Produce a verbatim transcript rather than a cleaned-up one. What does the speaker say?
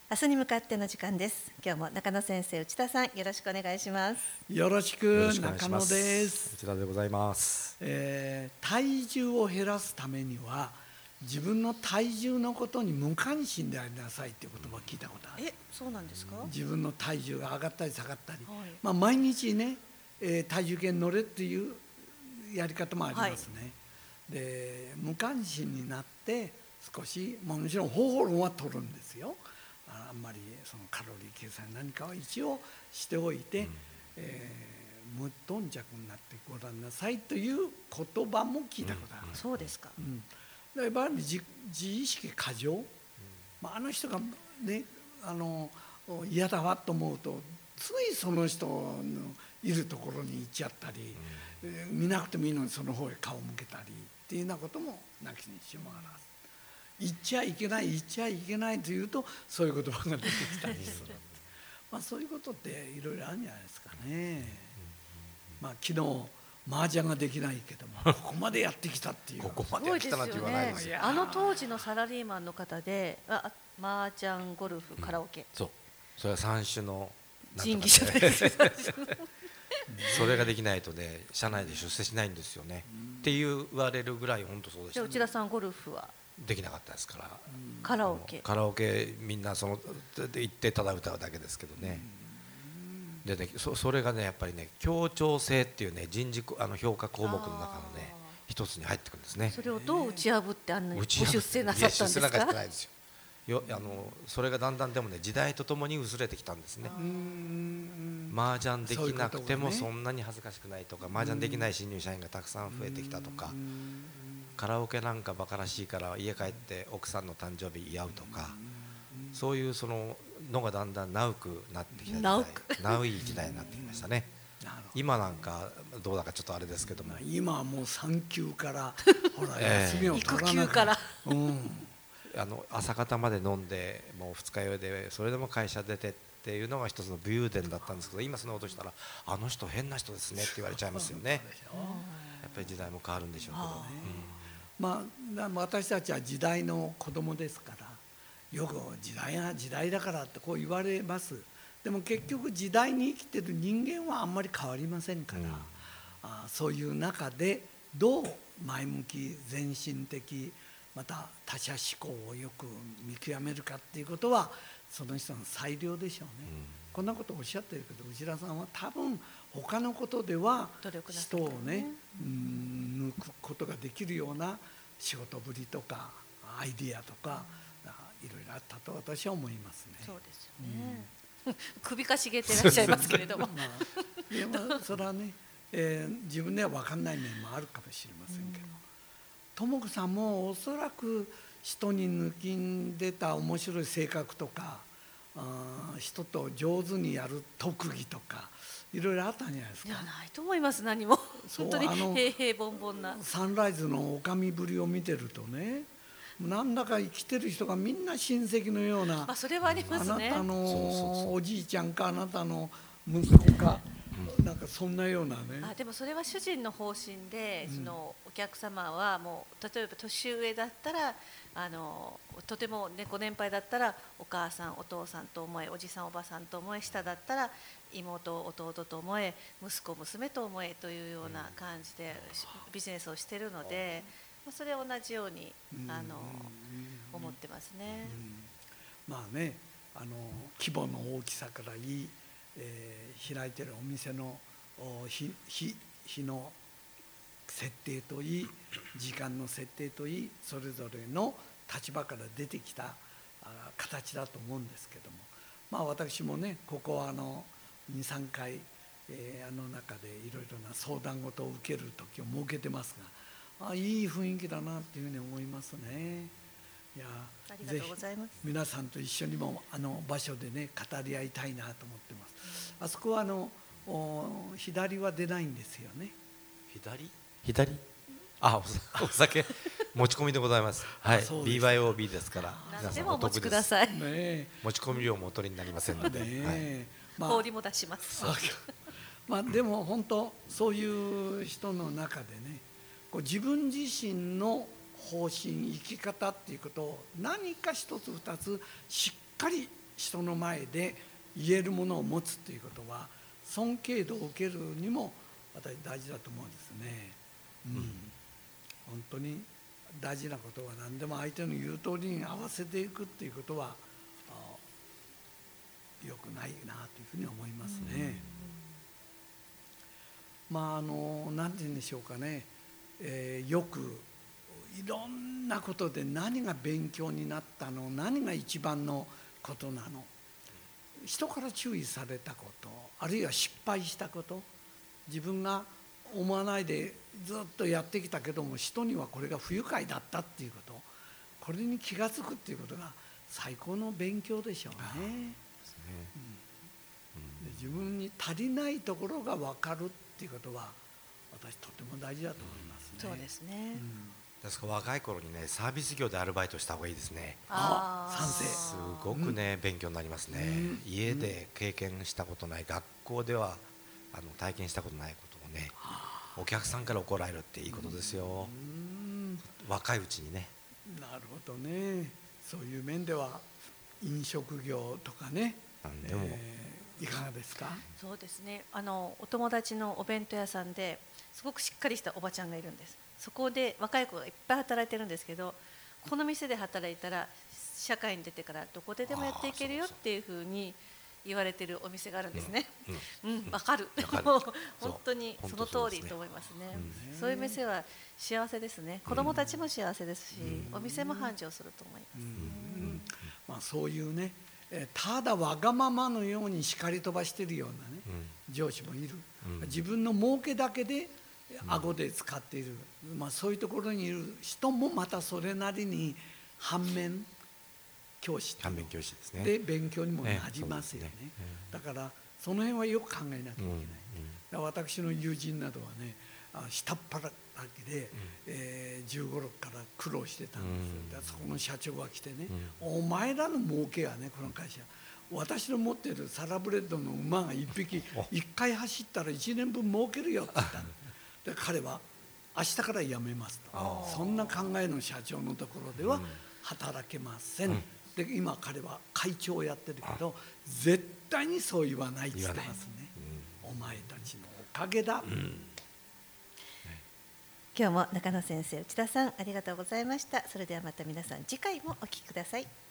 明日に向かっての時間です。今日も中野先生、内田さん、よろしくお願いします。 よろしく、 よろしくお願いし中野ますです。 内田でございます。 えー体重を減らすためには自分の体重のことに無関心でありなさいっていう言葉を聞いたことある。 え、そうなんですか？ 自分の体重が上がったり下がったり、 はいまあ、毎日ね、えー体重計に乗れっていうやり方もありますね、で無関心になって少し、まあ、もちろん方法論は取るんですよ。ああんまりそのカロリー計算何かは一応しておいて、うんえー、無頓着になってごらんなさいという言葉も聞いたことある、 うん、そうですか、 うん、だから自, 自意識過剰、うんまあ、あの人が、ね、あの嫌だわと思うとついその人のいるところに行っちゃったり、うんえー、見なくてもいいのにその方へ顔を向けたりっていうようなこともなきにしもあらず、言っちゃいけない言っちゃいけないというとそういう言葉が出てきたりするまあそういうことっていろいろあるんじゃないですかね。まあ昨日麻雀ができないけどもここまでやってきたっていうここまでやってきたなんて言わないですよ。 あの当時のサラリーマンの方であ麻雀、ゴルフ、カラオケ、うん、 そうそれは三種の神器じゃないですかそれができないとね社内で出世しないんですよね、うん、って言われるぐらい本当そうでした、ね、 内田さんゴルフはできなかったですから、 うん、カラオケカラオケみんなその行ってただ歌うだけですけどね、うん、でね そ, それがねやっぱりね協調性っていうね人事あの評価項目の中のね一つに入ってくるんですね。 それをどう打ち破ってあんなにご出世なさったんですか？ いや出世なんかしてないですよ。よあのそれがだんだんでもね時代とともに薄れてきたんですね。麻雀できなくてもそんなに恥ずかしくないとか、麻雀できない新入社員がたくさん増えてきたとか、カラオケなんかバカらしいから家帰って奥さんの誕生日祝うとか、そういうそののがだんだんナウくなってきた時代、ナウい時代になってきましたね。今なんかどうだかちょっとあれですけども、 今はもう産休からほら休みを取らな育休から、 うんあの朝方まで飲んでもう二日酔いでそれでも会社出てっていうのが一つの武勇伝だったんですけど、今そのことしたらあの人変な人ですねって言われちゃいますよね。やっぱり時代も変わるんでしょうけど、 ねうんまあ、私たちは時代の子供ですからよく時代が時代だからってこう言われます。でも結局時代に生きてる人間はあんまり変わりませんから、うん、あそういう中でどう前向き前進的また他者思考をよく見極めるかっていうことはその人の裁量でしょうね、うん、こんなことをおっしゃってるけど内田さんは多分他のことでは人をね、うん、抜くことができるような仕事ぶりとかアイディアとか、うん、いろいろあったと私は思いますね。 そうですよね、うん、首かしげてらっしゃいますけれどもまあ、いやまあそれはね、えー、自分では分かんない面もあるかもしれませんけど、とも子さんもおそらく人に抜きんでた面白い性格とかあ人と上手にやる特技とかいろいろあったんじゃないですか。 いやないと思います。何も本当に平々凡々なサンライズのおかみぶりを見てるとねなんだか生きてる人がみんな親戚のような、 あそれはありますね。 あなたのおじいちゃんかあなたの息子かなんかそんなようなね。 あでもそれは主人の方針で、うん、そのお客様はもう例えば年上だったらあのとても、ね、ご年配だったらお母さんお父さんと思えおじさんおばさんと思え下だったら妹弟と思え息子娘と思えというような感じでビジネスをしているので、まあ、それは同じようにあの思ってますね。 うん、まあねあの規模の大きさからいいえー、開いてるお店の日, 日, 日の設定といい時間の設定といいそれぞれの立場から出てきた形だと思うんですけども、まあ私もねここはあのにさんかい、えー、あの中でいろいろな相談事を受ける時を設けてますが、あいい雰囲気だなっていうふうに思いますね。いやありがとうございます。 皆さんと一緒にもあの場所でね語り合いたいなと思ってます。うん、あそこはあの左は出ないんですよね。 左？左？あ お, お酒持ち込みでございます。はい。ビーワイオービー ですから皆さんお得です。でもお持ちください。 ね、持ち込み料もお取りになりませんので。ねはいまあ、氷も出します。 まあでも本当そういう人の中でねこう自分自身の方針生き方っていうことを何か一つ二つしっかり人の前で言えるものを持つということは尊敬度を受けるにも私大事だと思うんですね。うん、本当に大事なことは何でも相手の言う通りに合わせていくっていうことは良くないなというふうに思いますね。まああの何て言うんでしょうかね、えー、よくいろんなことで何が勉強になったの、何が一番のことなの、人から注意されたこと、あるいは失敗したこと、自分が思わないでずっとやってきたけども人にはこれが不愉快だったっていうこと、これに気が付くっていうことが最高の勉強でしょうね。うん、で自分に足りないところが分かるっていうことは私とても大事だと思いますね。 そうですね。 うん、ですから若い頃にねサービス業でアルバイトした方がいいですね。 ああ、賛成。 すごくね、うん、勉強になりますね。うん、家で経験したことない、学校ではあの体験したことないことをね、お客さんから怒られるっていいことですよ。うん、若いうちにね。 なるほどね。そういう面では飲食業とかね、 なんでも、 えー、いかがですか？ そうですね、あのお友達のお弁当屋さんですごくしっかりしたおばちゃんがいるんです。そこで若い子がいっぱい働いてるんですけど、この店で働いたら社会に出てからどこででもやっていけるよっていうふうに言われてるお店があるんですね。うん、うんうん、分かる。本当にその通りと思いますね。そう、そういう店は幸せですね。子どもたちも幸せですし、お店も繁盛すると思いますね。うんうん、 まあ、そういうね、ただわがままのように叱り飛ばしているようなね、うん、上司もいる。うん、自分の儲けだけで顎で使っている、うん、まあ、そういうところにいる人もまたそれなりに反面教師反面教師ですね。 で勉強にもなりますよね。ね、だからその辺はよく考えなきゃいけない。うんうん、私の友人などはね、下っ端だけで、うん、えー、じゅうご、ろくから苦労してたんですよ。うん、そこの社長が来てね、うん、お前らの儲けはね、この会社私の持っているサラブレッドの馬がいっぴきいっかい走ったらいちねんぶん儲けるよって言ったの。で彼は明日から辞めますと、そんな考えの社長のところでは働けません、うん、で今彼は会長をやってるけど絶対にそう言わないって言ってますね。うん、お前たちのおかげだ。うん、 今日も中野先生、内田さんありがとうございました。それではまた皆さん次回もお聞きください。